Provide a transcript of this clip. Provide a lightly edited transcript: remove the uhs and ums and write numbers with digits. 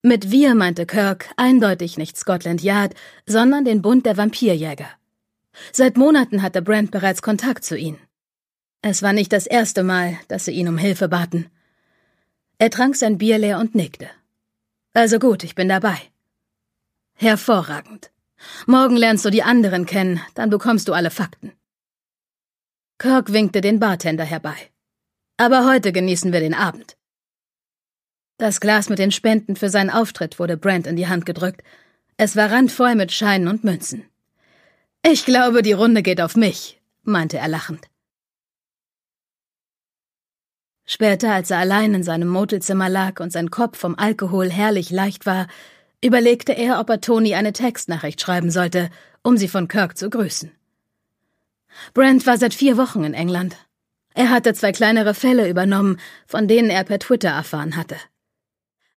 Mit wir meinte Kirk eindeutig nicht Scotland Yard, sondern den Bund der Vampirjäger. Seit Monaten hatte Brent bereits Kontakt zu ihnen. Es war nicht das erste Mal, dass sie ihn um Hilfe baten. Er trank sein Bier leer und nickte. Also gut, ich bin dabei. Hervorragend. Morgen lernst du die anderen kennen, dann bekommst du alle Fakten. Kirk winkte den Bartender herbei. Aber heute genießen wir den Abend. Das Glas mit den Spenden für seinen Auftritt wurde Brent in die Hand gedrückt. Es war randvoll mit Scheinen und Münzen. »Ich glaube, die Runde geht auf mich«, meinte er lachend. Später, als er allein in seinem Motelzimmer lag und sein Kopf vom Alkohol herrlich leicht war, überlegte er, ob er Toni eine Textnachricht schreiben sollte, um sie von Kirk zu grüßen. Brent war seit 4 Wochen in England. Er hatte 2 kleinere Fälle übernommen, von denen er per Twitter erfahren hatte.